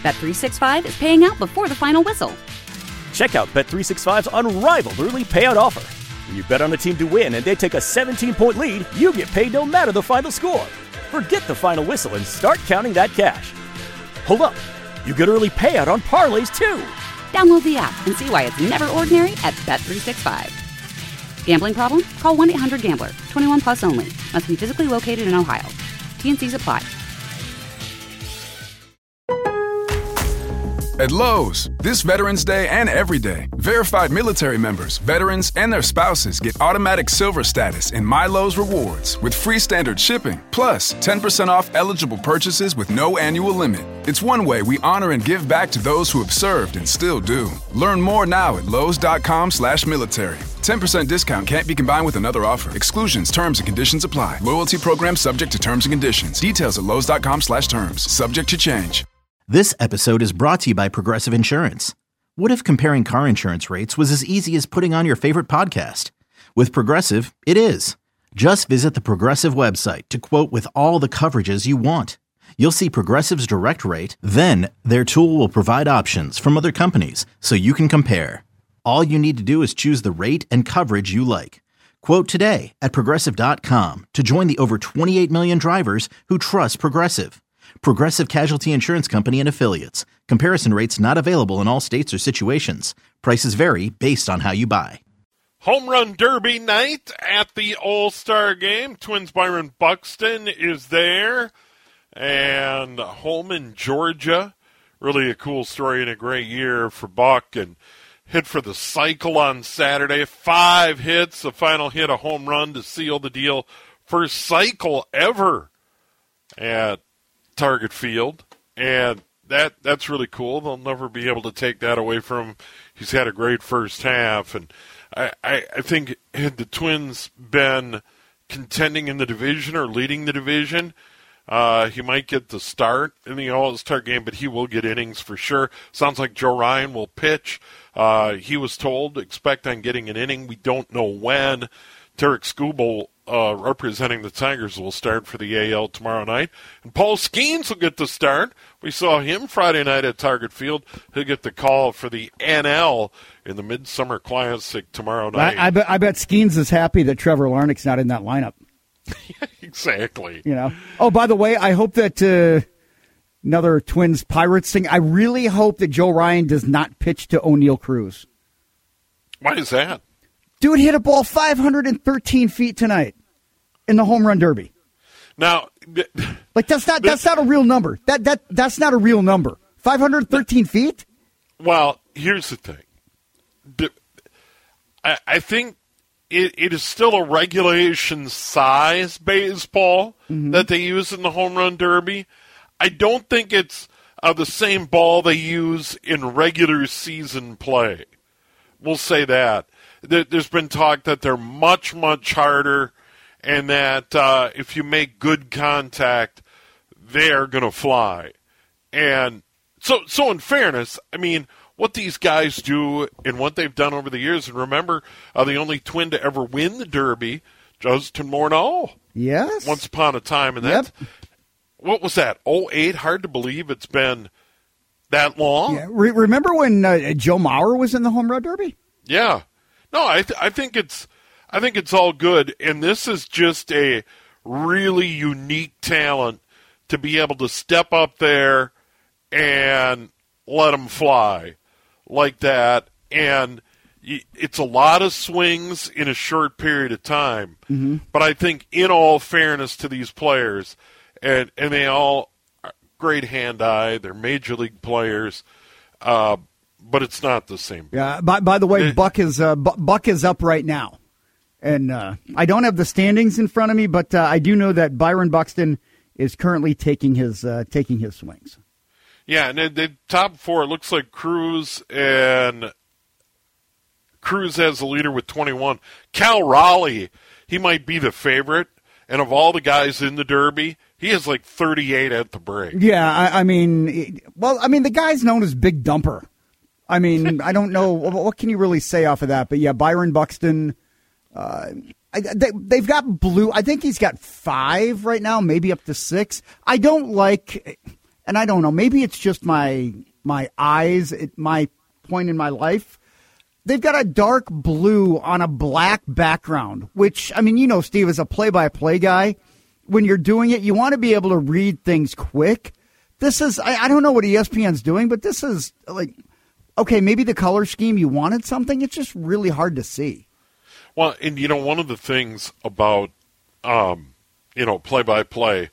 Bet365 is paying out before the final whistle. Check out Bet365's unrivaled early payout offer. When you bet on a team to win and they take a 17-point lead, you get paid no matter the final score. Forget the final whistle and start counting that cash. Hold up. You get early payout on parlays, too. Download the app and see why it's never ordinary at Bet365. Gambling problem? Call 1-800-GAMBLER. 21 plus only. Must be physically located in Ohio. T&Cs apply. At Lowe's, this Veterans Day and every day, verified military members, veterans, and their spouses get automatic silver status in My Lowe's Rewards with free standard shipping, plus 10% off eligible purchases with no annual limit. It's one way we honor and give back to those who have served and still do. Learn more now at lowes.com/military. 10% discount can't be combined with another offer. Exclusions, terms, and conditions apply. Loyalty program subject to terms and conditions. Details at lowes.com/terms. Subject to change. This episode is brought to you by Progressive Insurance. What if comparing car insurance rates was as easy as putting on your favorite podcast? With Progressive, it is. Just visit the Progressive website to quote with all the coverages you want. You'll see Progressive's direct rate, then their tool will provide options from other companies so you can compare. All you need to do is choose the rate and coverage you like. Quote today at Progressive.com to join the over 28 million drivers who trust Progressive. Progressive Casualty Insurance Company and Affiliates. Comparison rates not available in all states or situations. Prices vary based on how you buy. Home Run Derby night at the All-Star Game. Twins Byron Buxton is there. And home in Georgia. Really a cool story and a great year for Buck. And hit for the cycle on Saturday. 5 hits, the final hit, a home run to seal the deal. First cycle ever at Target Field, and that's really cool. They'll never be able to take that away from him. He's had a great first half, and I think had the Twins been contending in the division or leading the division, he might get the start in the All-Star game, but he will get innings for sure. Sounds like Joe Ryan will pitch. He was told, expect on getting an inning. We don't know when. Tarek Skubal, representing the Tigers, will start for the AL tomorrow night. And Paul Skeens will get the start. We saw him Friday night at Target Field. He'll get the call for the NL in the Midsummer Classic tomorrow night. I bet Skeens is happy that Trevor Larnach's not in that lineup. Exactly. You know. Oh, by the way, I hope that another Twins Pirates thing. I really hope that Joe Ryan does not pitch to O'Neal Cruz. Why is that? Dude hit a ball 513 feet tonight in the home run derby. Now, like that's not a real number. That's not a real number. 513 feet? Well, here's the thing. I think it is still a regulation size baseball that they use in the home run derby. I don't think it's the same ball they use in regular season play. We'll say that. There's been talk that they're much, much harder, and that if you make good contact, they're going to fly. And so in fairness, I mean, what these guys do and what they've done over the years, and remember, the only Twin to ever win the Derby, Justin Morneau. Yes. Once upon a time. And that's, what was that, 2008? Hard to believe it's been that long. Yeah. Remember when Joe Mauer was in the home run derby? Yeah. No, I think it's all good, and this is just a really unique talent to be able to step up there and let them fly like that. And it's a lot of swings in a short period of time. Mm-hmm. But I think, in all fairness to these players, and they all are great hand-eye, they're major league players. But it's not the same. Yeah. By the way, Buck is up right now, and I don't have the standings in front of me, but I do know that Byron Buxton is currently taking his swings. Yeah, and the top 4, it looks like Cruz has the leader with 21. Cal Raleigh, he might be the favorite, and of all the guys in the Derby, he has like 38 at the break. Yeah, I mean, the guy's known as Big Dumper. I mean, I don't know. What can you really say off of that? But, yeah, Byron Buxton, they've got blue. I think he's got 5 right now, maybe up to 6. I don't like and I don't know, maybe it's just my eyes at my point in my life. They've got a dark blue on a black background, which, I mean, you know, Steve, as a play-by-play guy, when you're doing it, you want to be able to read things quick. This is, I don't know what ESPN's doing, but this is like, okay, maybe the color scheme, you wanted something. It's just really hard to see. Well, and, you know, one of the things about, play-by-play,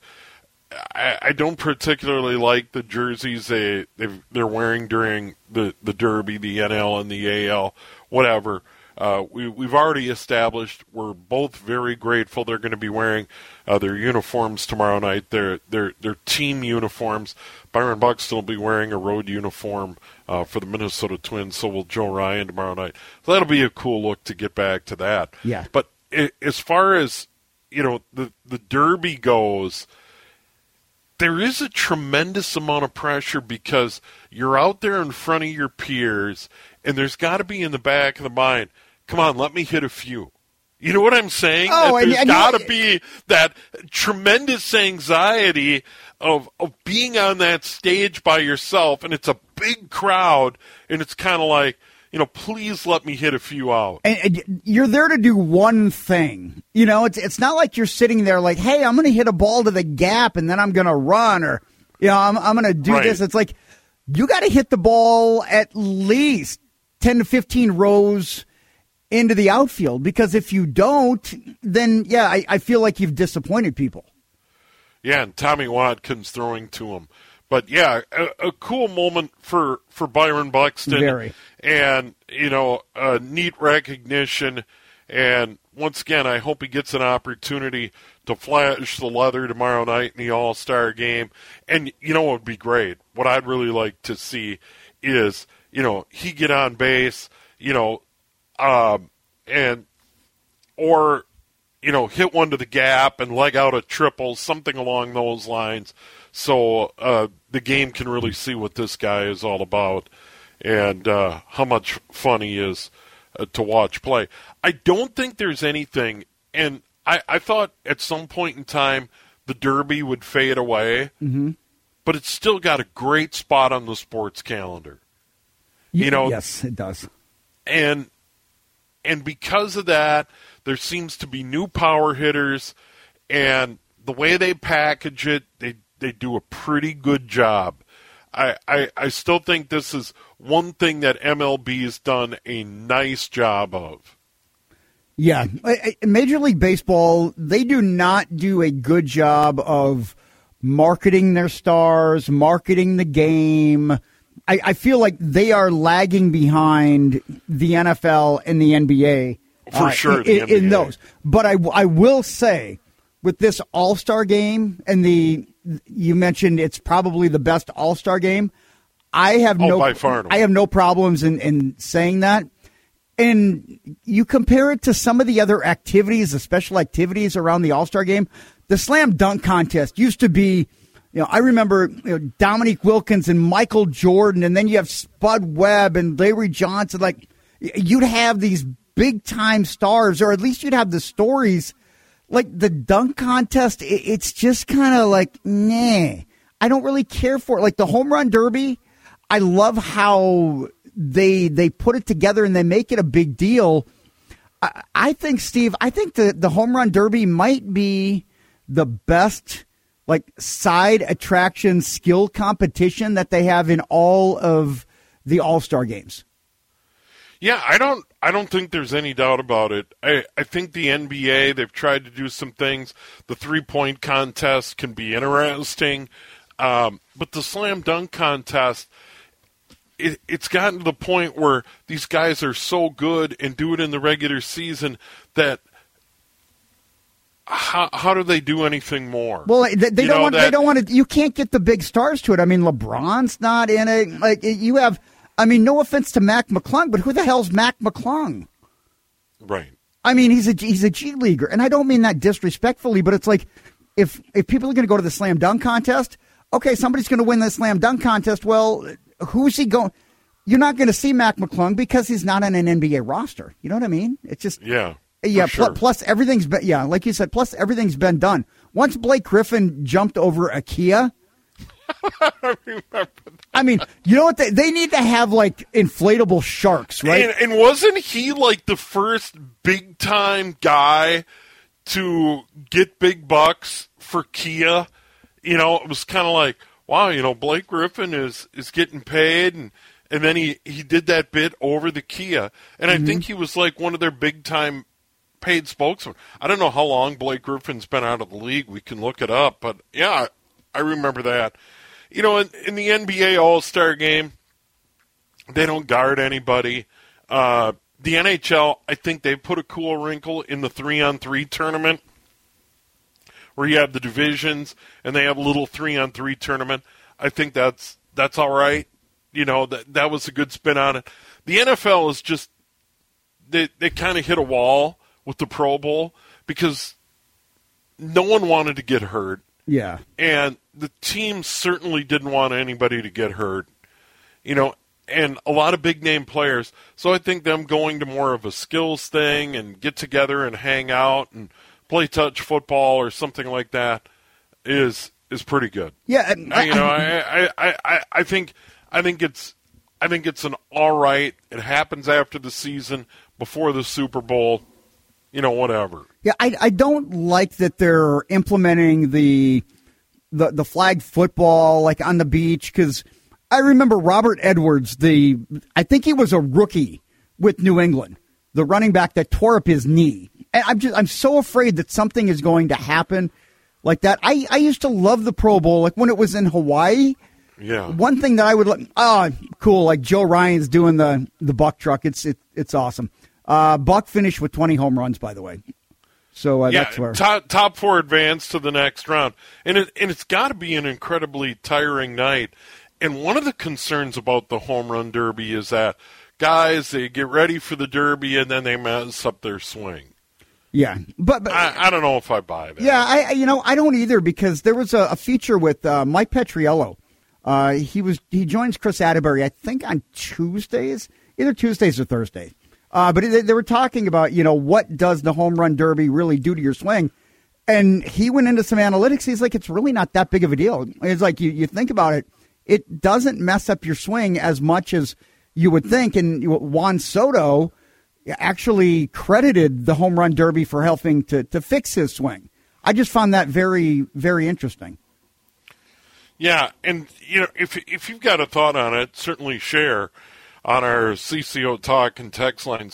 I don't particularly like the jerseys they're wearing during the Derby, the NL and the AL, whatever. We've already established we're both very grateful they're going to be wearing their uniforms tomorrow night. Their team uniforms. Byron Buxton will be wearing a road uniform for the Minnesota Twins. So will Joe Ryan tomorrow night. So that'll be a cool look to get back to that. Yeah. But as far as the Derby goes, there is a tremendous amount of pressure because you're out there in front of your peers, and there's got to be in the back of the mind, come on, let me hit a few. You know what I'm saying? Oh, there's got to be that tremendous anxiety of being on that stage by yourself, and it's a big crowd, and it's kind of like, please let me hit a few out. And you're there to do one thing. It's not like you're sitting there like, hey, I'm going to hit a ball to the gap and then I'm going to run, or, I'm going to do this. It's like you got to hit the ball at least 10 to 15 rows into the outfield, because if you don't, then, I feel like you've disappointed people. Yeah, and Tommy Watkins throwing to him. But, yeah, a cool moment for Byron Buxton. Very. And, a neat recognition. And, once again, I hope he gets an opportunity to flash the leather tomorrow night in the All-Star game. And, what would be great? What I'd really like to see is, he get on base, hit one to the gap and leg out a triple, something along those lines. So the game can really see what this guy is all about and how much fun he is to watch play. I don't think there's anything, and I thought at some point in time the Derby would fade away, but it's still got a great spot on the sports calendar. Yes, it does. And because of that, there seems to be new power hitters, and the way they package it, they do a pretty good job. I still think this is one thing that MLB has done a nice job of. Yeah. Major League Baseball, they do not do a good job of marketing their stars, marketing the game. I feel like they are lagging behind the NFL and the NBA. For sure, in those. But I will say, with this All-Star game and you mentioned it's probably the best All-Star game. I have no problems in saying that. And you compare it to some of the other activities, the special activities around the All-Star game. The slam dunk contest used to be, I remember Dominique Wilkins and Michael Jordan, and then you have Spud Webb and Larry Johnson. Like, you'd have these big-time stars, or at least you'd have the stories. Like the dunk contest, it's just kind of like, nah, I don't really care for it. Like the home run derby, I love how they put it together and they make it a big deal. I think, Steve, the home run derby might be the best like side attraction skill competition that they have in all of the All-Star games. Yeah, I don't think there's any doubt about it. I think the NBA, they've tried to do some things. The three-point contest can be interesting. But the slam dunk contest, it's gotten to the point where these guys are so good and do it in the regular season that how do they do anything more? Well, they don't want to. You can't get the big stars to it. I mean, LeBron's not in it. Like you have. I mean, no offense to Mac McClung, but who the hell's Mac McClung? Right. I mean, he's a G leaguer, and I don't mean that disrespectfully, but it's like if people are going to go to the slam dunk contest, okay, somebody's going to win the slam dunk contest. Well, who's he going? You're not going to see Mac McClung because he's not on an NBA roster. You know what I mean? It's just yeah. Sure. Plus everything's been like you said. Plus everything's been done. Once Blake Griffin jumped over Ikea, I remember that. I mean, you know what? They need to have, like, inflatable sharks, right? And wasn't he, like, the first big-time guy to get big bucks for Kia? You know, it was kind of like, wow, you know, Blake Griffin is getting paid, and then he did that bit over the Kia. And I think he was, like, one of their big-time paid spokesmen. I don't know how long Blake Griffin's been out of the league. We can look it up. But, yeah, I remember that. You know, in the NBA All-Star Game, they don't guard anybody. The NHL, I think they put a cool wrinkle in the 3-on-3 tournament where you have the divisions and they have a little 3-on-3 tournament. I think that's all right. You know, that was a good spin on it. The NFL is just, they kind of hit a wall with the Pro Bowl because no one wanted to get hurt. Yeah. And the team certainly didn't want anybody to get hurt, you know, and a lot of big-name players. So I think them going to more of a skills thing and get together and hang out and play touch football or something like that is pretty good. Yeah. You know, I think it's an all right. It happens after the season, before the Super Bowl. You know, whatever. Yeah, I don't like that they're implementing the flag football, like, on the beach, because I remember Robert Edwards, I think he was a rookie with New England, the running back that tore up his knee. And I'm so afraid that something is going to happen like that. I used to love the Pro Bowl, like when it was in Hawaii. Yeah. One thing that I would cool, like Joe Ryan's doing the buck truck. It's awesome. Buck finished with 20 home runs, by the way. So that's where top 4 advance to the next round, and it's got to be an incredibly tiring night. And one of the concerns about the home run derby is that guys, they get ready for the derby and then they mess up their swing. Yeah, but I don't know if I buy that. Yeah, I don't either, because there was a feature with Mike Petriello. He joins Chris Atterbury, I think, on Tuesdays, either Tuesdays or Thursdays. But they were talking about, you know, what does the home run derby really do to your swing? And he went into some analytics. He's like, it's really not that big of a deal. It's like, you think about it, it doesn't mess up your swing as much as you would think. And Juan Soto actually credited the home run derby for helping to fix his swing. I just found that very, very interesting. Yeah, and, you know, if you've got a thought on it, certainly share on our CCO Talk and text line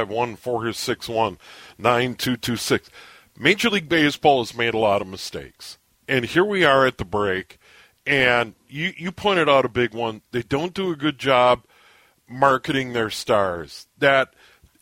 651-461-9226. Major League Baseball has made a lot of mistakes. And here we are at the break, and you pointed out a big one. They don't do a good job marketing their stars. That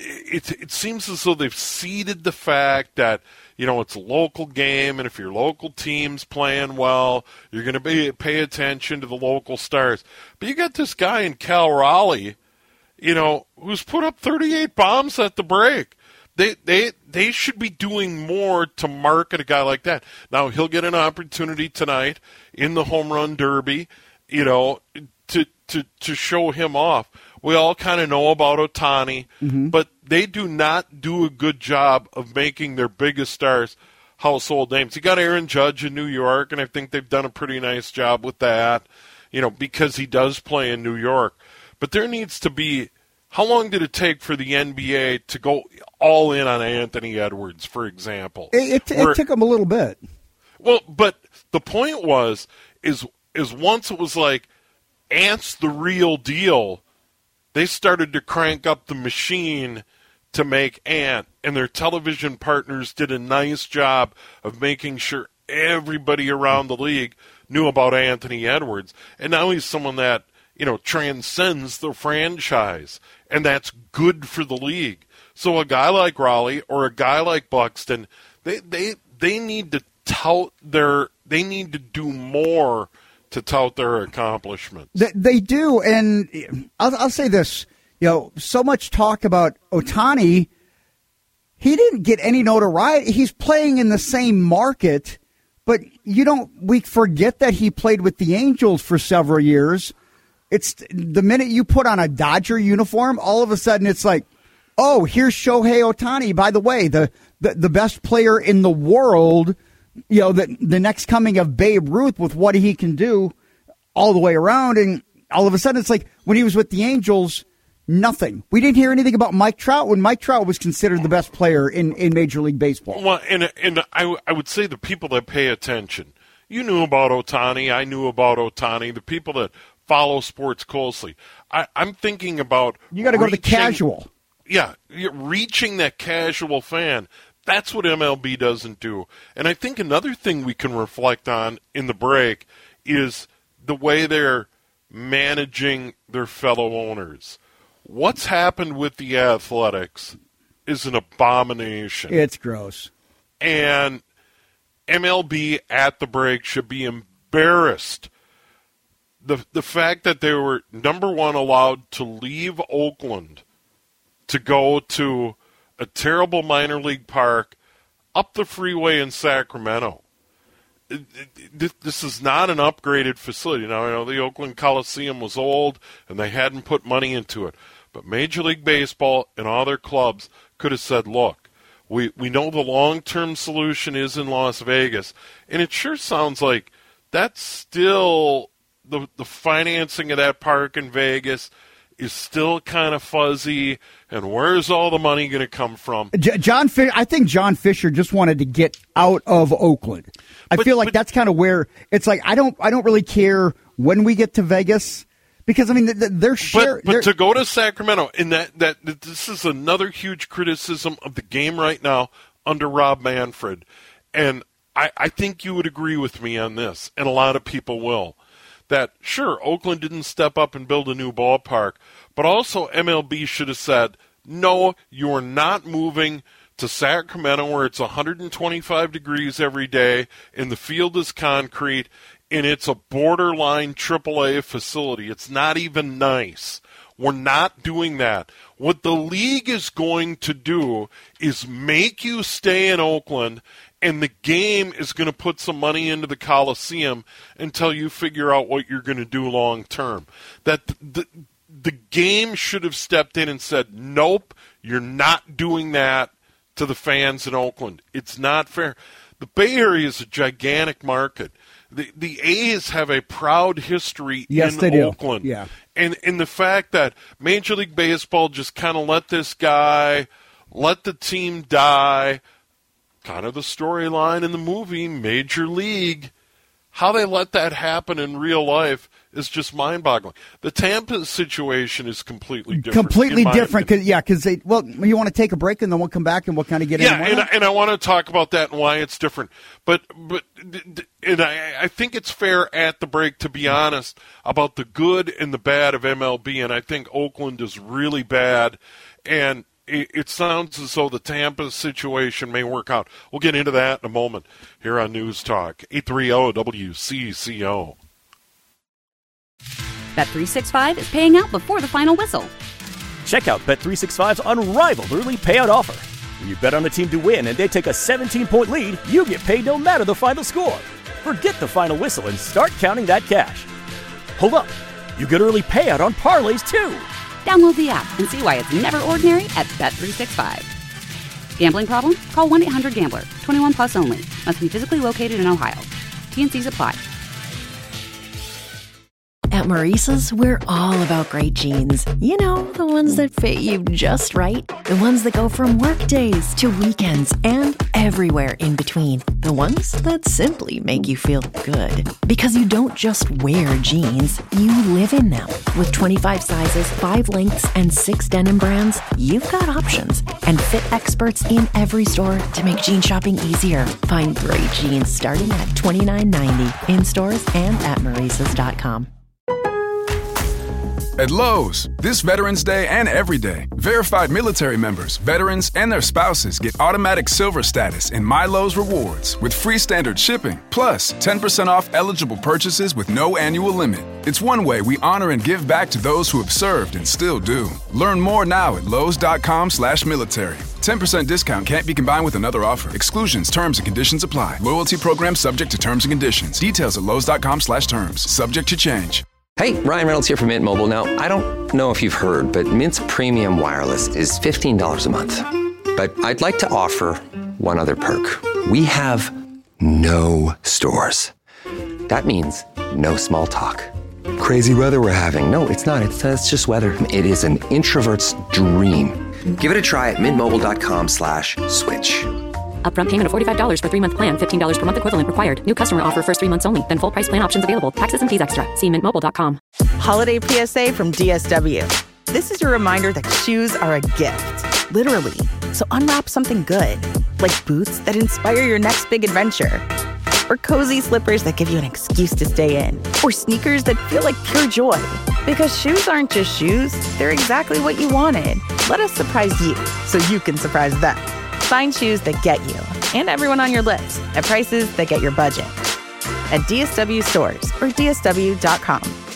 it seems as though they've ceded the fact that, you know, it's a local game, and if your local team's playing well, you're going to pay attention to the local stars. But you got this guy in Cal Raleigh, you know, who's put up 38 bombs at the break. They should be doing more to market a guy like that. Now, he'll get an opportunity tonight in the home run derby, you know, to show him off. We all kind of know about Ohtani, but they do not do a good job of making their biggest stars household names. You got Aaron Judge in New York, and I think they've done a pretty nice job with that, you know, because he does play in New York. But there needs to be, how long did it take for the NBA to go all in on Anthony Edwards, for example? It took him a little bit. Well, but the point is once it was like, Ant's the real deal, they started to crank up the machine to make Ant, and their television partners did a nice job of making sure everybody around the league knew about Anthony Edwards. And now he's someone that, you know, transcends the franchise, and that's good for the league. So a guy like Raleigh or a guy like Buxton, they need to they need to do more to tout their accomplishments. They do, and I'll say this. You know, so much talk about Ohtani. He didn't get any notoriety. He's playing in the same market, but we forget that he played with the Angels for several years. It's the minute you put on a Dodger uniform, all of a sudden it's like, oh, here's Shohei Ohtani. By the way, the best player in the world. You know, the next coming of Babe Ruth with what he can do. all the way around. And all of a sudden, it's like when he was with the Angels, nothing. We didn't hear anything about Mike Trout when Mike Trout was considered the best player in Major League Baseball. Well, and I would say the people that pay attention, you knew about Ohtani, I knew about Ohtani, the people that follow sports closely. I'm thinking about you got to go to the casual. Yeah, reaching that casual fan. That's what MLB doesn't do. And I think another thing we can reflect on in the break is the way they're managing their fellow owners. What's happened with the Athletics is an abomination. It's gross. And MLB at the break should be embarrassed. The fact that they were, number one, allowed to leave Oakland to go to a terrible minor league park up the freeway in Sacramento. This is not an upgraded facility. Now, I know the Oakland Coliseum was old and they hadn't put money into it. But Major League Baseball and all their clubs could have said, look, we know the long-term solution is in Las Vegas. And it sure sounds like that's still the financing of that park in Vegas is still kind of fuzzy, and where's all the money going to come from? I think John Fisher just wanted to get out of Oakland. I feel like that's kind of where it's like I don't really care when we get to Vegas because I mean they're sharing. But to go to Sacramento, and that this is another huge criticism of the game right now under Rob Manfred, and I think you would agree with me on this, and a lot of people will. That, sure, Oakland didn't step up and build a new ballpark, but also MLB should have said, no, you're not moving to Sacramento where it's 125 degrees every day and the field is concrete and it's a borderline AAA facility. It's not even nice. We're not doing that. What the league is going to do is make you stay in Oakland, and the game is going to put some money into the Coliseum until you figure out what you're going to do long term. That the game should have stepped in and said, nope, you're not doing that to the fans in Oakland. It's not fair. The Bay Area is a gigantic market. The A's have a proud history in Oakland. Yeah. And the fact that Major League Baseball just kind of let the team die, kind of the storyline in the movie Major League, how they let that happen in real life is just mind-boggling. The Tampa situation is completely different. Completely different, because you want to take a break and then we'll come back and we'll kind of get into it. And I want to talk about that and why it's different. But I think it's fair at the break to be honest about the good and the bad of MLB, and I think Oakland is really bad, and it sounds as though the Tampa situation may work out. We'll get into that in a moment here on News Talk 830 WCCO. Bet365 is paying out before the final whistle. Check out Bet365's unrivaled early payout offer. When you bet on a team to win and they take a 17-point lead, you get paid no matter the final score. Forget the final whistle and start counting that cash. Hold up. You get early payout on parlays, too. Download the app and see why it's never ordinary at Bet365. Gambling problem? Call 1-800-GAMBLER. 21 plus only. Must be physically located in Ohio. T&Cs apply. At Maurice's, we're all about great jeans. You know, the ones that fit you just right. The ones that go from work days to weekends and everywhere in between. The ones that simply make you feel good. Because you don't just wear jeans, you live in them. With 25 sizes, 5 lengths, and 6 denim brands, you've got options. And fit experts in every store to make jean shopping easier. Find great jeans starting at $29.90 in stores and at Maurices.com. At Lowe's, this Veterans Day and every day, verified military members, veterans, and their spouses get automatic silver status in My Lowe's Rewards with free standard shipping, plus 10% off eligible purchases with no annual limit. It's one way we honor and give back to those who have served and still do. Learn more now at Lowes.com/military. 10% discount can't be combined with another offer. Exclusions, terms, and conditions apply. Loyalty program subject to terms and conditions. Details at Lowes.com/terms. Subject to change. Hey, Ryan Reynolds here from Mint Mobile. Now, I don't know if you've heard, but Mint's premium wireless is $15 a month. But I'd like to offer one other perk. We have no stores. That means no small talk. crazy weather we're having. No, it's not. It's just weather. It is an introvert's dream. Give it a try at mintmobile.com/switch. Upfront payment of $45 for 3-month plan. $15 per month equivalent required. New customer offer first 3 months only. Then full price plan options available. Taxes and fees extra. See mintmobile.com. Holiday PSA from DSW. This is your reminder that shoes are a gift. Literally. So unwrap something good. Like boots that inspire your next big adventure. Or cozy slippers that give you an excuse to stay in. Or sneakers that feel like pure joy. Because shoes aren't just shoes. They're exactly what you wanted. Let us surprise you so you can surprise them. Find shoes that get you and everyone on your list at prices that get your budget. At DSW stores or DSW.com.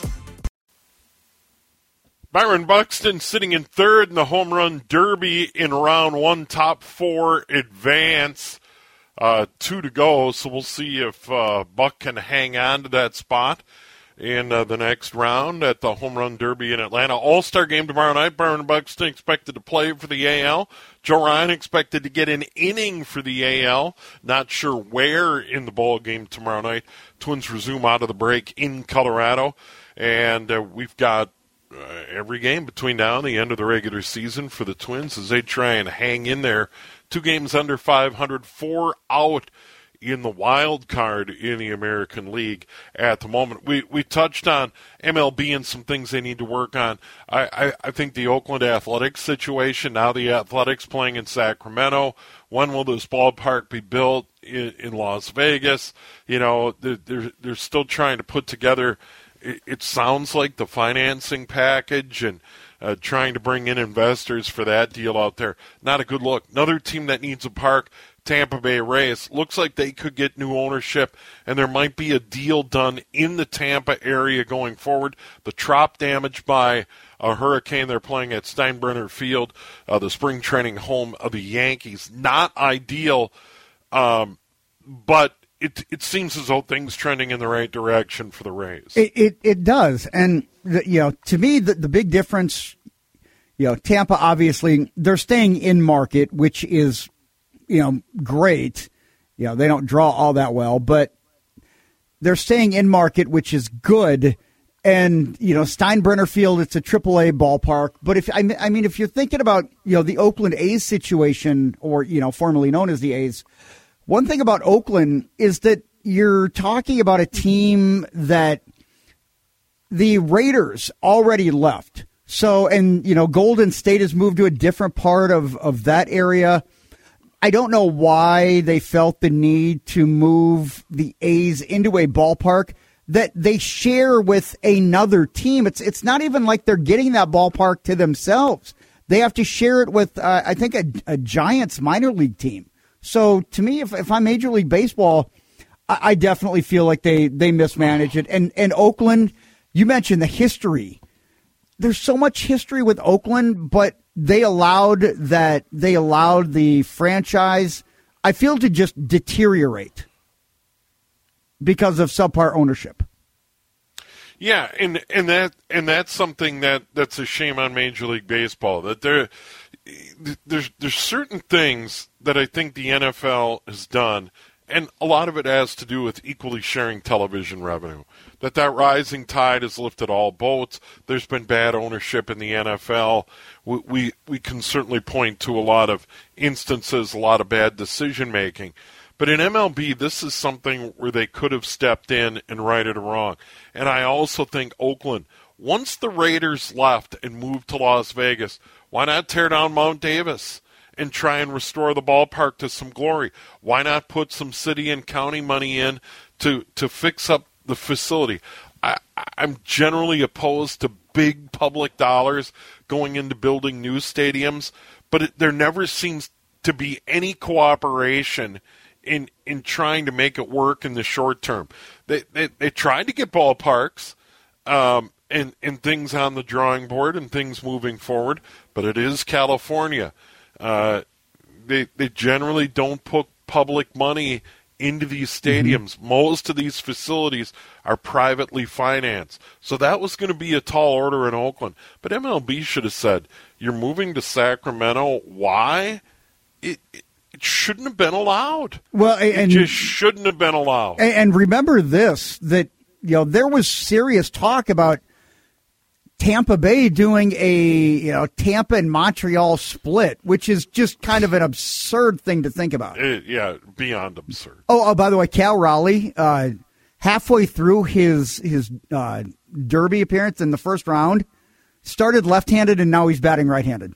Byron Buxton sitting in third in the home run derby in round one, top four advance. 2 to go, so we'll see if Buck can hang on to that spot in the next round at the home run derby in Atlanta. All-Star game tomorrow night. Byron Buxton expected to play for the AL. Joe Ryan expected to get an inning for the AL. Not sure where in the ball game tomorrow night. Twins resume out of the break in Colorado, and we've got every game between now and the end of the regular season for the Twins as they try and hang in there. 2 games under 500, 4 out in the wild card in the American League at the moment. We touched on MLB and some things they need to work on. I think the Oakland Athletics situation, now the Athletics playing in Sacramento, when will this ballpark be built in Las Vegas? You know, they're still trying to put together, it sounds like, the financing package and trying to bring in investors for that deal out there. Not a good look. Another team that needs a park, Tampa Bay Rays. Looks like they could get new ownership, and there might be a deal done in the Tampa area going forward. The Trop damaged by a hurricane. They're playing at Steinbrenner Field, the spring training home of the Yankees. Not ideal, but it seems as though things trending in the right direction for the Rays. It does, and to me the big difference, Tampa obviously they're staying in market, which is great. They don't draw all that well, but they're staying in market, which is good. And Steinbrenner Field, it's a AAA ballpark. But if you're thinking about the Oakland A's situation, or formerly known as the A's. One thing about Oakland is that you're talking about a team that the Raiders already left. So, and, Golden State has moved to a different part of that area. I don't know why they felt the need to move the A's into a ballpark that they share with another team. It's not even like they're getting that ballpark to themselves. They have to share it with, I think, a Giants minor league team. So to me, if I'm Major League Baseball, I definitely feel like they mismanage it. And Oakland, you mentioned the history. There's so much history with Oakland, but they allowed the franchise, I feel, to just deteriorate because of subpar ownership. Yeah, and that's something that's a shame on Major League Baseball, that there's certain things that I think the NFL has done, and a lot of it has to do with equally sharing television revenue. That rising tide has lifted all boats. There's been bad ownership in the NFL. We can certainly point to a lot of instances, a lot of bad decision making. But in MLB, this is something where they could have stepped in and righted a wrong. And I also think Oakland, once the Raiders left and moved to Las Vegas, why not tear down Mount Davis and try and restore the ballpark to some glory? Why not put some city and county money in to fix up the facility? I'm generally opposed to big public dollars going into building new stadiums, but there never seems to be any cooperation in trying to make it work in the short term. They tried to get ballparks and things on the drawing board and things moving forward, but it is California. They generally don't put public money into these stadiums. Mm-hmm. Most of these facilities are privately financed. So that was going to be a tall order in Oakland. But MLB should have said, you're moving to Sacramento. Why? It shouldn't have been allowed. Well, and it just shouldn't have been allowed. And remember this, that there was serious talk about Tampa Bay doing a Tampa and Montreal split, which is just kind of an absurd thing to think about. Beyond absurd. Oh, by the way, Cal Raleigh, halfway through his Derby appearance in the first round, started left-handed and now he's batting right-handed.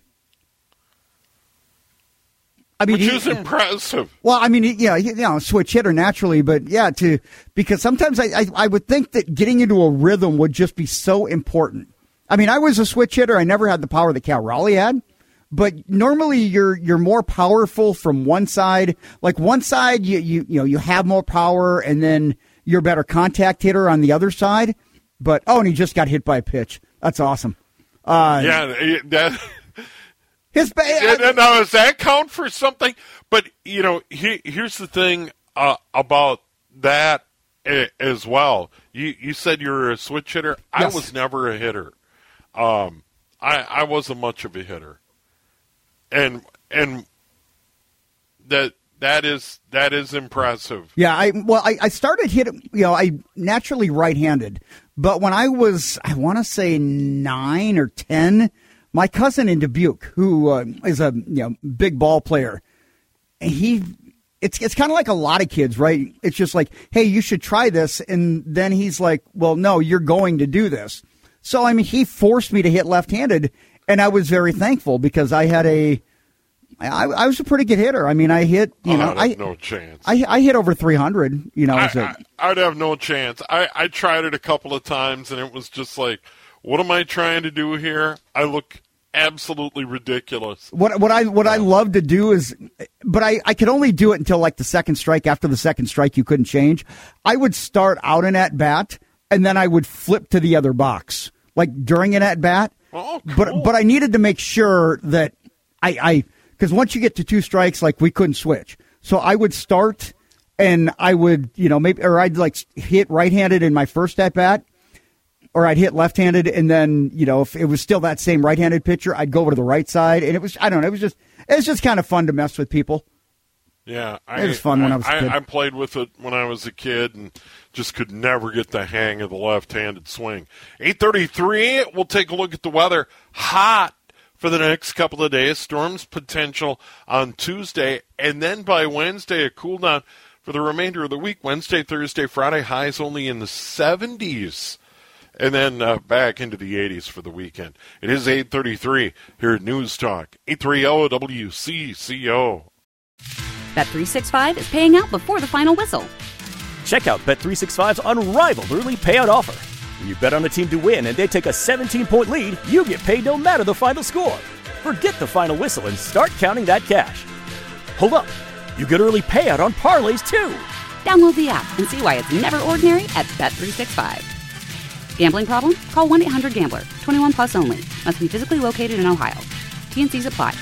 I mean, which is impressive. Well, I mean, switch hitter naturally, but because sometimes I would think that getting into a rhythm would just be so important. I mean, I was a switch hitter. I never had the power that Cal Raleigh had, but normally you're more powerful from one side. Like one side, you have more power, and then you're a better contact hitter on the other side. But and he just got hit by a pitch. That's awesome. Now, does that count for something? But here's the thing about that as well. You said you're a switch hitter. Yes. I was never a hitter. I wasn't much of a hitter, and that is impressive. Yeah, I started hitting. I naturally right-handed, but when I want to say 9 or 10, my cousin in Dubuque, who is a big ball player, it's kind of like a lot of kids, right? It's just like, hey, you should try this, and then he's like, well, no, you're going to do this. So, I mean, he forced me to hit left-handed, and I was very thankful because I was a pretty good hitter. I mean, I hit, I'd have no chance. I hit over 300, I'd have no chance. I tried it a couple of times, and it was just like, what am I trying to do here? I look absolutely ridiculous. What I love to do is, but I could only do it until like the second strike. After the second strike, you couldn't change. I would start out an at-bat, and then I would flip to the other box, like during an at-bat. Oh, cool. But I needed to make sure that because once you get to 2 strikes, like we couldn't switch. So I would start, and I would, I'd like hit right-handed in my first at-bat, or I'd hit left-handed, and then, if it was still that same right-handed pitcher, I'd go over to the right side, and it was just kind of fun to mess with people. Yeah, it was fun when I was a kid. I played with it when I was a kid and just could never get the hang of the left-handed swing. 8:33, we'll take a look at the weather. Hot for the next couple of days. Storms potential on Tuesday, and then by Wednesday, a cool down for the remainder of the week. Wednesday, Thursday, Friday, highs only in the 70s. And then back into the 80s for the weekend. It is 8:33 here at News Talk, 830 WCCO. Bet365 is paying out before the final whistle. Check out Bet365's unrivaled early payout offer. When you bet on a team to win and they take a 17-point lead, you get paid no matter the final score. Forget the final whistle and start counting that cash. Hold up. You get early payout on parlays, too. Download the app and see why it's never ordinary at Bet365. Gambling problem? Call 1-800-GAMBLER. 21 plus only. Must be physically located in Ohio. T&Cs apply.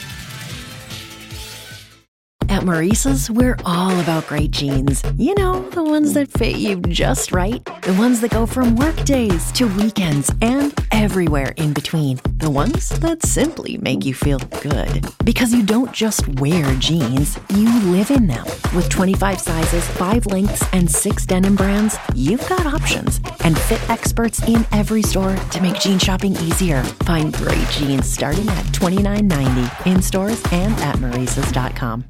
At Maurice's, we're all about great jeans. The ones that fit you just right. The ones that go from work days to weekends and everywhere in between. The ones that simply make you feel good. Because you don't just wear jeans, you live in them. With 25 sizes, 5 lengths, and 6 denim brands, you've got options. And fit experts in every store to make jean shopping easier. Find great jeans starting at $29.90 in stores and at Maurices.com.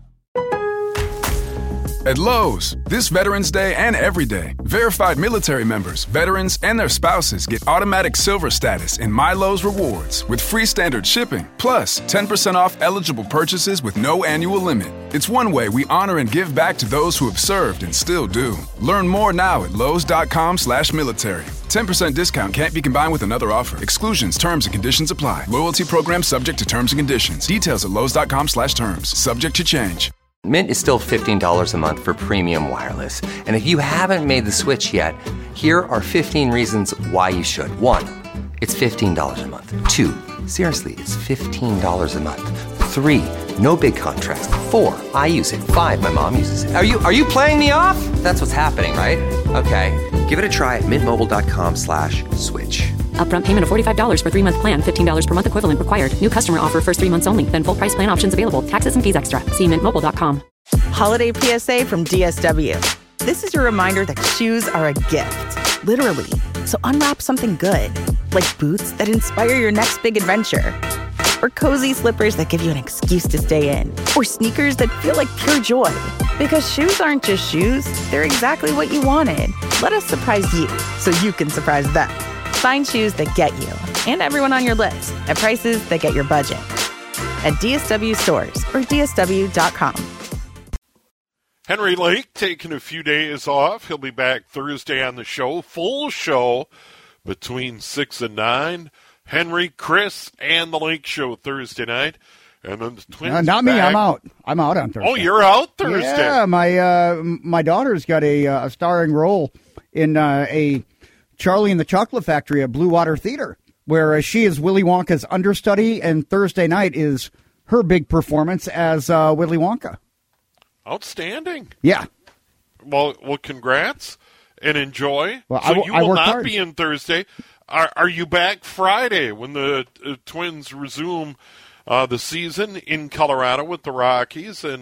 At Lowe's, this Veterans Day and every day, verified military members, veterans, and their spouses get automatic silver status in My Lowe's Rewards with free standard shipping, plus 10% off eligible purchases with no annual limit. It's one way we honor and give back to those who have served and still do. Learn more now at Lowes.com/military. 10% discount can't be combined with another offer. Exclusions, terms, and conditions apply. Loyalty program subject to terms and conditions. Details at Lowes.com/terms. Subject to change. Mint is still $15 a month for premium wireless. And if you haven't made the switch yet, here are 15 reasons why you should. 1, it's $15 a month. 2, seriously, it's $15 a month. 3, no big contrast. 4, I use it. 5, my mom uses it. Are you playing me off? That's what's happening, right? Okay, give it a try at mintmobile.com/switch. Upfront payment of $45 for 3-month plan, $15 per month equivalent required. New customer offer first 3 months only. Then full price plan options available. Taxes and fees extra. See mintmobile.com. Holiday PSA from DSW. This is your reminder that shoes are a gift. literally. So unwrap something good, like boots that inspire your next big adventure. Or cozy slippers that give you an excuse to stay in. Or sneakers that feel like pure joy. Because shoes aren't just shoes, they're exactly what you wanted. Let us surprise you so you can surprise them. Find shoes that get you and everyone on your list at prices that get your budget. At DSW stores or DSW.com. Henry Lake taking a few days off. He'll be back Thursday on the show. Full show between 6 and 9. Henry, Chris, and the Lake Show Thursday night. And then the Twins not me, I'm out. I'm out on Thursday. Oh, you're out Thursday. Yeah, my daughter's got a starring role in a Charlie and the Chocolate Factory at Blue Water Theater, where she is Willy Wonka's understudy, and Thursday night is her big performance as Willy Wonka. Outstanding. Yeah. Well, congrats and enjoy. Well, so you will not hard. be in Thursday. Are you back Friday when the Twins resume the season in Colorado with the Rockies and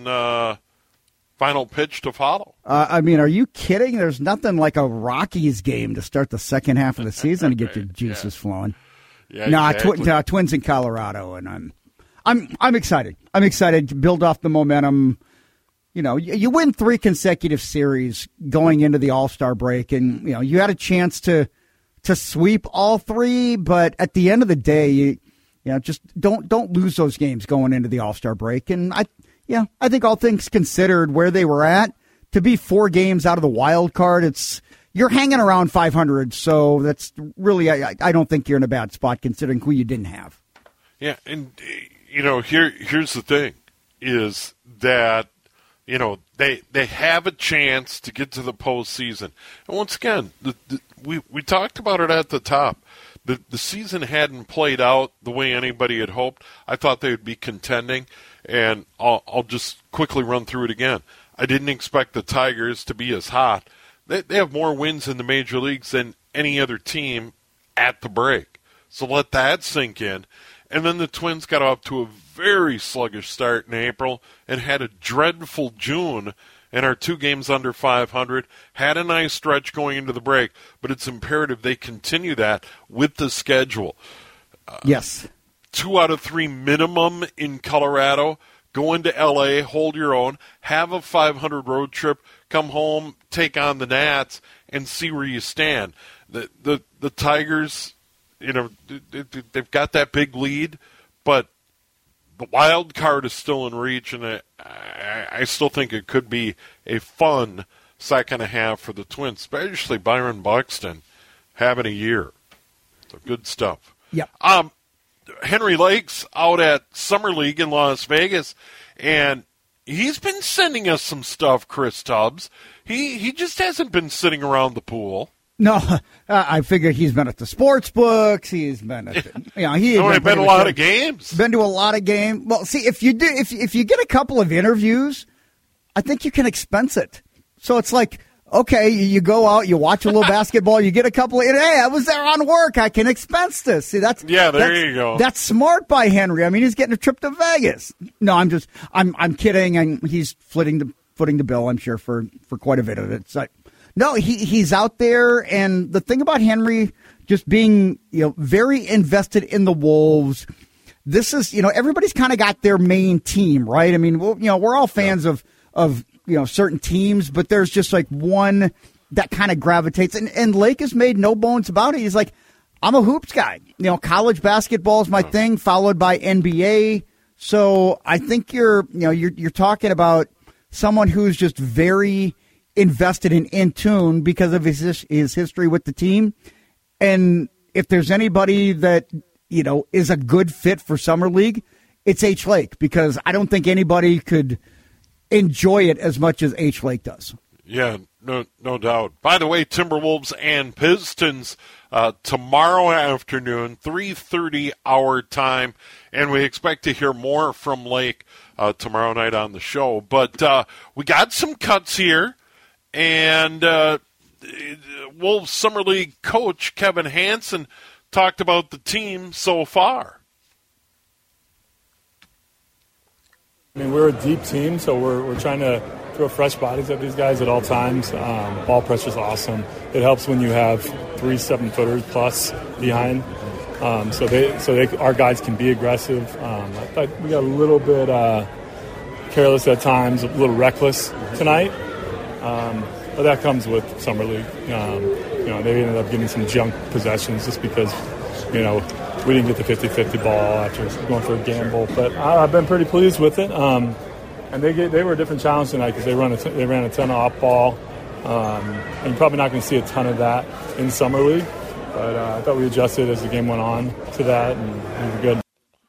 final pitch to follow? I mean, are you kidding? There's nothing like a Rockies game to start the second half of the season to get your juices flowing. Yeah, no, exactly. Twins in Colorado, and I'm excited. I'm excited to build off the momentum. You know, you win 3 consecutive series going into the All-Star break, and you know you had a chance to sweep all 3, but at the end of the day, you know, just don't lose those games going into the All-Star break. And I think all things considered, where they were at, to be 4 games out of the wild card, you're hanging around 500. So that's really, I don't think you're in a bad spot considering who you didn't have. Yeah, and you know, here's the thing, is that you know they have a chance to get to the postseason. And once again, we talked about it at the top. The season hadn't played out the way anybody had hoped. I thought they would be contending, and I'll just quickly run through it again. I didn't expect the Tigers to be as hot. They have more wins in the major leagues than any other team at the break. So let that sink in. And then the Twins got off to a very sluggish start in April and had a dreadful June and are 2 games under 500. Had a nice stretch going into the break, but it's imperative they continue that with the schedule. Yes. 2 out of 3 minimum in Colorado. Go into L.A., hold your own, have a 500 road trip, come home, take on the Nats, and see where you stand. The Tigers, you know, they've got that big lead, but the wild card is still in reach, and I still think it could be a fun second half for the Twins, especially Byron Buxton having a year. So good stuff. Yeah. Henry Lake's out at Summer League in Las Vegas, and he's been sending us some stuff, Chris Tubbs. He just hasn't been sitting around the pool. No, I figure he's been at the sports books. He's been at he's been a lot of games. Been to a lot of games. Well, see, if you get a couple of interviews, I think you can expense it. So it's like, okay, you go out, you watch a little basketball, you get a couple of, hey, I was there on work, I can expense this. See, there you go. That's smart by Henry. I mean, he's getting a trip to Vegas. No, I'm kidding, and he's footing the bill, I'm sure, for quite a bit of it. It's like, no, he's out there, and the thing about Henry just being, you know, very invested in the Wolves. This is, you know, everybody's kind of got their main team, right? I mean, we're all fans of certain teams, but there's just like one that kind of gravitates. And Lake has made no bones about it. He's like, I'm a hoops guy. You know, college basketball is my thing, followed by NBA. So I think you're talking about someone who's just very invested and in tune because of his history with the team. And if there's anybody that, you know, is a good fit for Summer League, it's H. Lake, because I don't think anybody could enjoy it as much as H. Lake does. Yeah, no doubt. By the way, Timberwolves and Pistons tomorrow afternoon, 3:30 our time, and we expect to hear more from Lake tomorrow night on the show. But we got some cuts here, and Wolves Summer League coach Kevin Hansen talked about the team so far. I mean, we're a deep team, so we're trying to throw fresh bodies at these guys at all times. Ball pressure's awesome. It helps when you have 3 7-footers plus behind. So our guys can be aggressive. I thought we got a little bit careless at times, a little reckless tonight. But that comes with Summer League. They ended up getting some junk possessions just because, we didn't get the 50-50 ball after going for a gamble. But I've been pretty pleased with it. And they were a different challenge tonight because they ran a ton of off ball. And you're probably not going to see a ton of that in Summer League. But I thought we adjusted as the game went on to that, and we were good.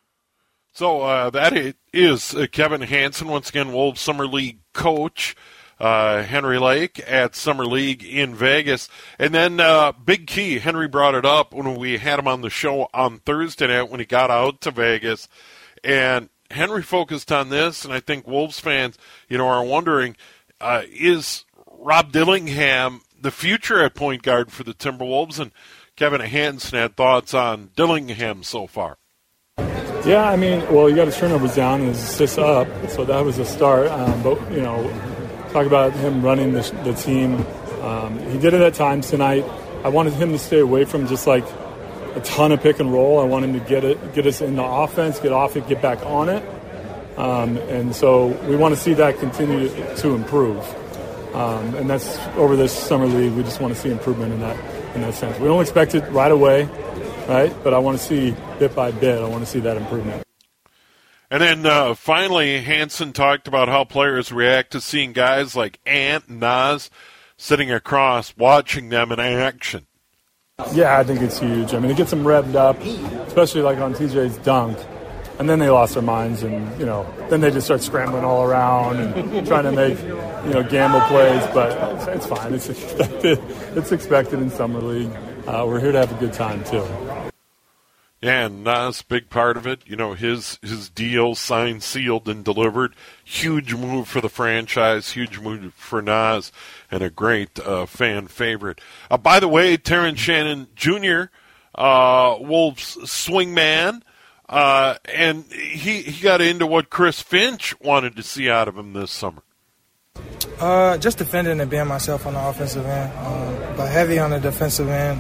So that is Kevin Hansen, once again, Wolves Summer League coach. Henry Lake at Summer League in Vegas. And then big key, Henry brought it up when we had him on the show on Thursday night when he got out to Vegas. And Henry focused on this, and I think Wolves fans, are wondering, is Rob Dillingham the future at point guard for the Timberwolves? And Kevin Hansen had thoughts on Dillingham so far. Yeah, you got his turnovers down and his assists up, so that was a start. But talk about him running the team. He did it at times tonight. I wanted him to stay away from just like a ton of pick and roll. I want him to get us in the offense, get off it, get back on it. And so we want to see that continue to improve. And that's over this Summer League. We just want to see improvement in that sense. We don't expect it right away, right? But I want to see bit by bit. I want to see that improvement. And then finally, Hansen talked about how players react to seeing guys like Ant and Nas sitting across, watching them in action. Yeah, I think it's huge. It gets them revved up, especially like on TJ's dunk. And then they lost their minds, and then they just start scrambling all around and trying to make gamble plays. But it's fine. It's expected. It's expected in Summer League. We're here to have a good time too. Yeah, and Nas, big part of it. His deal signed, sealed, and delivered. Huge move for the franchise. Huge move for Nas, and a great fan favorite. By the way, Terrence Shannon Jr., Wolves swingman. And he got into what Chris Finch wanted to see out of him this summer. Just defending and being myself on the offensive end, but heavy on the defensive end.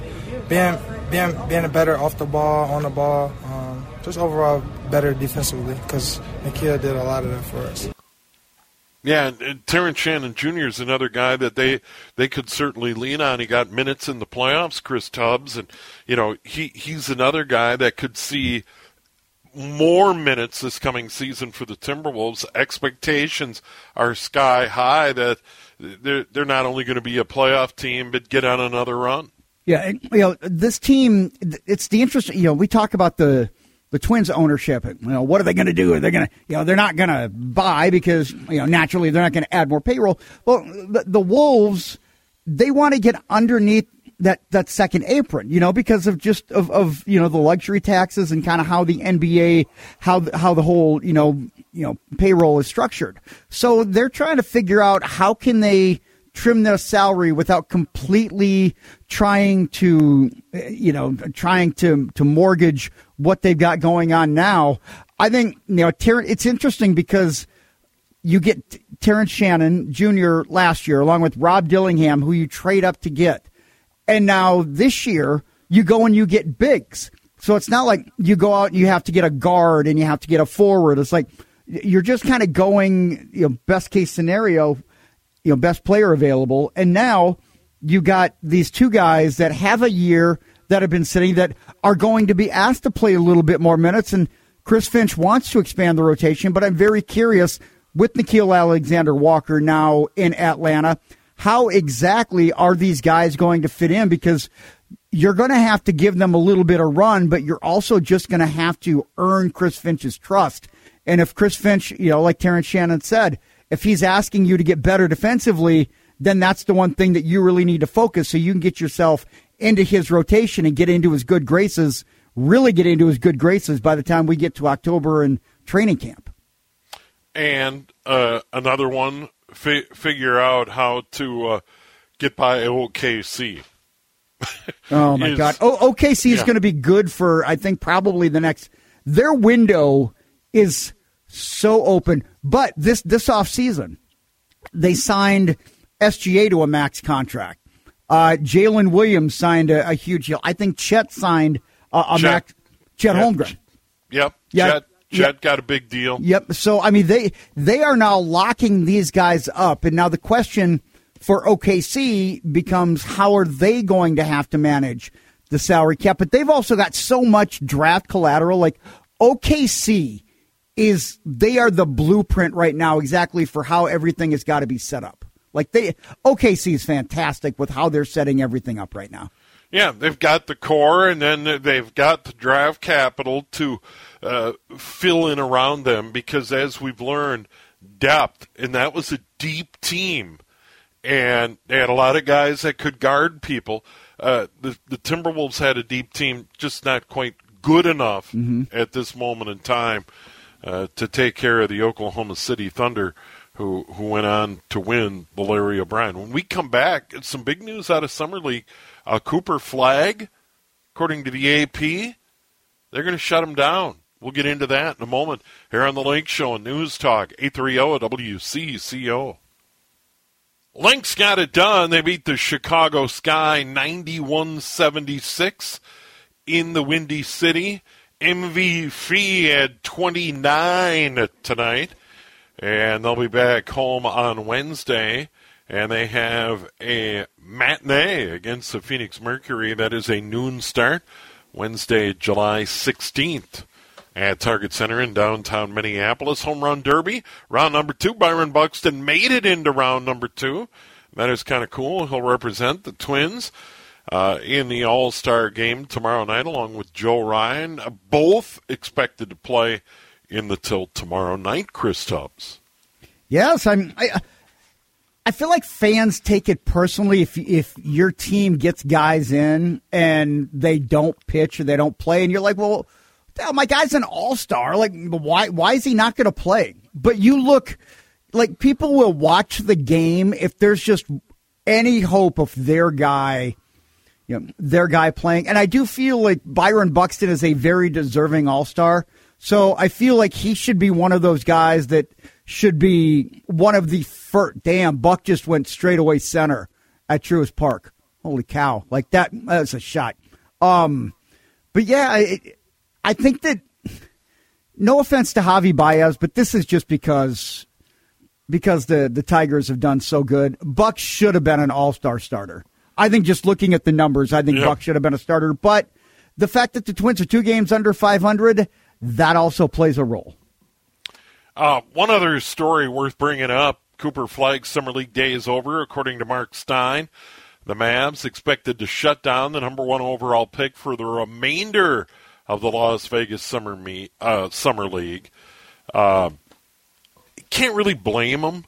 Being better off the ball, on the ball, just overall better defensively because Nikhil did a lot of that for us. Yeah, and Terrence Shannon Jr. is another guy that they could certainly lean on. He got minutes in the playoffs, Chris Tubbs, and he's another guy that could see more minutes this coming season for the Timberwolves. Expectations are sky high that they're not only going to be a playoff team but get on another run. Yeah, this team, it's the interest. We talk about the Twins ownership. What are they going to do? Are they going to, they're not going to buy because, naturally they're not going to add more payroll. Well, the Wolves, they want to get underneath that second apron, because of just of the luxury taxes and kind of how the NBA, how the whole, payroll is structured. So they're trying to figure out how can they trim their salary without completely trying to mortgage what they've got going on now. I think, it's interesting because you get Terrence Shannon Jr. last year, along with Rob Dillingham, who you trade up to get. And now this year, you go and you get bigs. So it's not like you go out and you have to get a guard and you have to get a forward. It's like you're just kind of going, best case scenario, best player available. And now you got these two guys that have a year that have been sitting that are going to be asked to play a little bit more minutes. And Chris Finch wants to expand the rotation, but I'm very curious with Nickeil Alexander-Walker now in Atlanta, how exactly are these guys going to fit in? Because you're going to have to give them a little bit of run, but you're also just going to have to earn Chris Finch's trust. And if Chris Finch, like Terrence Shannon said, if he's asking you to get better defensively, then that's the one thing that you really need to focus so you can get yourself into his rotation and get into his good graces, really get into his good graces by the time we get to October and training camp. And another one, figure out how to get by OKC. Oh, my God. OKC is going to be good for, I think, probably the next – their window is so open. But this offseason, They signed SGA to a max contract. Jalen Williams signed a huge deal. I think Chet signed a max. Chet Holmgren. Yep. Chet got a big deal. Yep. So, I mean, they are now locking these guys up. And now the question for OKC becomes, how are they going to have to manage the salary cap? But they've also got so much draft collateral. Like, OKC they are the blueprint right now exactly for how everything has got to be set up. Like, OKC is fantastic with how they're setting everything up right now. Yeah, they've got the core, and then they've got the draft capital to fill in around them because, as we've learned, depth, and that was a deep team, and they had a lot of guys that could guard people. The Timberwolves had a deep team, just not quite good enough at this moment in time to take care of the Oklahoma City Thunder, who went on to win the Larry O'Brien. When we come back, it's some big news out of Summer League. Cooper Flagg, according to the AP, they're going to shut him down. We'll get into that in a moment here on the Link Show and News Talk 830 WCCO. Lynx got it done. They beat the Chicago Sky 91-76 in the Windy City. MVP had 29 tonight, and they'll be back home on Wednesday. And they have a matinee against the Phoenix Mercury. That is a noon start, Wednesday, July 16th at Target Center in downtown Minneapolis. Home Run Derby, round number 2. Byron Buxton made it into round number 2. That is kind of cool. He'll represent the Twins in the All-Star game tomorrow night along with Joe Ryan. Both expected to play in the Tilt tomorrow night, Chris Tubbs. Yes, I feel like fans take it personally if your team gets guys in and they don't pitch or they don't play, and you're like, well, my guy's an all-star. Like, why is he not going to play? But you look, like, people will watch the game if there's just any hope of their guy playing. And I do feel like Byron Buxton is a very deserving all-star. So I feel like he should be one of those guys that should be one of the first. Damn, Buck just went straight away center at Truist Park. Holy cow. Like that's a shot. But yeah, I think that, no offense to Javi Baez, but this is just because the Tigers have done so good. Buck should have been an all-star starter. I think just looking at the numbers, I think Buck should have been a starter. But the fact that the Twins are 2 games under 500, that also plays a role. One other story worth bringing up, Cooper Flagg's Summer League day is over, according to Mark Stein. The Mavs expected to shut down the number 1 overall pick for the remainder of the Las Vegas Summer League. Can't really blame them.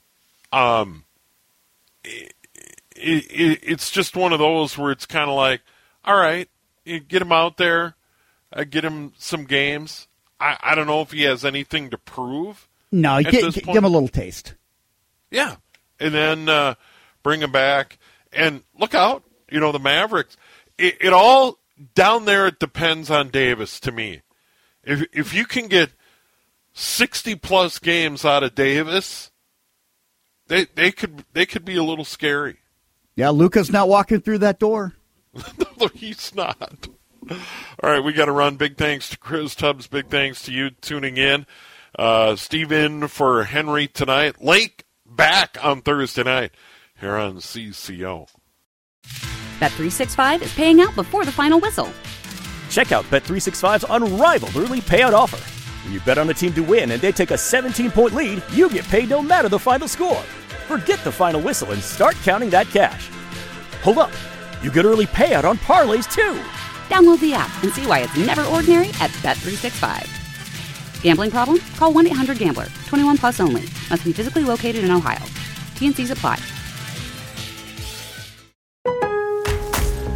It's just one of those where it's kind of like, all right, you get him out there, get him some games. I don't know if he has anything to prove. No, give him a little taste. Yeah, and then bring him back. And look out, the Mavericks. It all down there, it depends on Davis to me. If you can get 60-plus games out of Davis, they could be a little scary. Yeah, Luka's not walking through that door. No, he's not. All right, we got to run. Big thanks to Chris Tubbs. Big thanks to you tuning in. Steve in for Henry tonight. Lake back on Thursday night here on CCO. Bet365 is paying out before the final whistle. Check out Bet365's unrivaled early payout offer. When you bet on a team to win and they take a 17-point lead, you get paid no matter the final score. Forget the final whistle and start counting that cash. Hold up. You get early payout on parlays, too. Download the app and see why it's never ordinary at Bet365. Gambling problem? Call 1-800-GAMBLER. 21 plus only. Must be physically located in Ohio. T&Cs apply.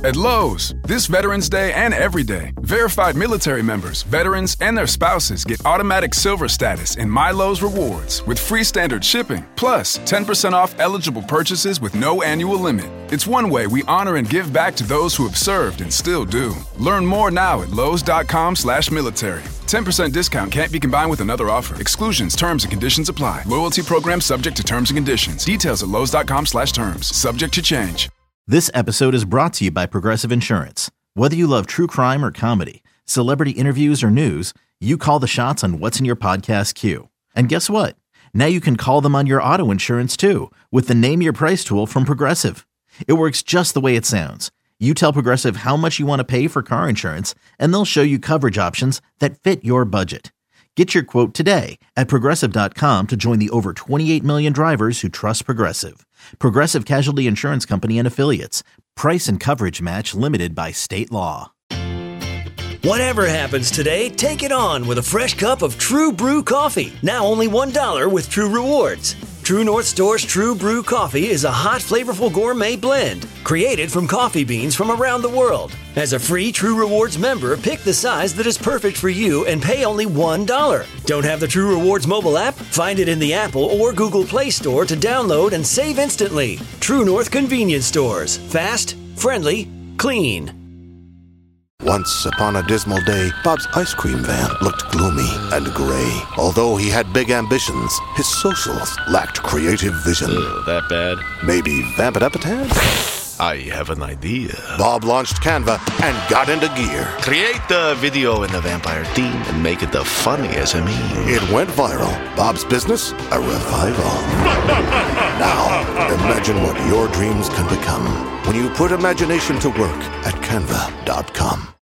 At Lowe's, this Veterans Day and every day, verified military members, veterans, and their spouses get automatic silver status in My Lowe's Rewards with free standard shipping, plus 10% off eligible purchases with no annual limit. It's one way we honor and give back to those who have served and still do. Learn more now at lowes.com/military. 10% discount can't be combined with another offer. Exclusions, terms, and conditions apply. Loyalty program subject to terms and conditions. Details at lowes.com/terms. Subject to change. This episode is brought to you by Progressive Insurance. Whether you love true crime or comedy, celebrity interviews or news, you call the shots on what's in your podcast queue. And guess what? Now you can call them on your auto insurance too with the Name Your Price tool from Progressive. It works just the way it sounds. You tell Progressive how much you want to pay for car insurance, and they'll show you coverage options that fit your budget. Get your quote today at Progressive.com to join the over 28 million drivers who trust Progressive. Progressive Casualty Insurance Company and Affiliates. Price and coverage match limited by state law. Whatever happens today, take it on with a fresh cup of True Brew coffee. Now only $1 with True Rewards. True North Store's True Brew coffee is a hot, flavorful gourmet blend created from coffee beans from around the world. As a free True Rewards member, pick the size that is perfect for you and pay only $1. Don't have the True Rewards mobile app? Find it in the Apple or Google Play Store to download and save instantly. True North Convenience Stores. Fast, friendly, clean. Once upon a dismal day, Bob's ice cream van looked gloomy and gray. Although he had big ambitions, his socials lacked creative vision. That bad? Maybe vamp it up a tad? I have an idea. Bob launched Canva and got into gear. Create the video in the vampire theme and make it the funniest of me. It went viral. Bob's business, a revival. Now, imagine what your dreams can become when you put imagination to work at Canva.com.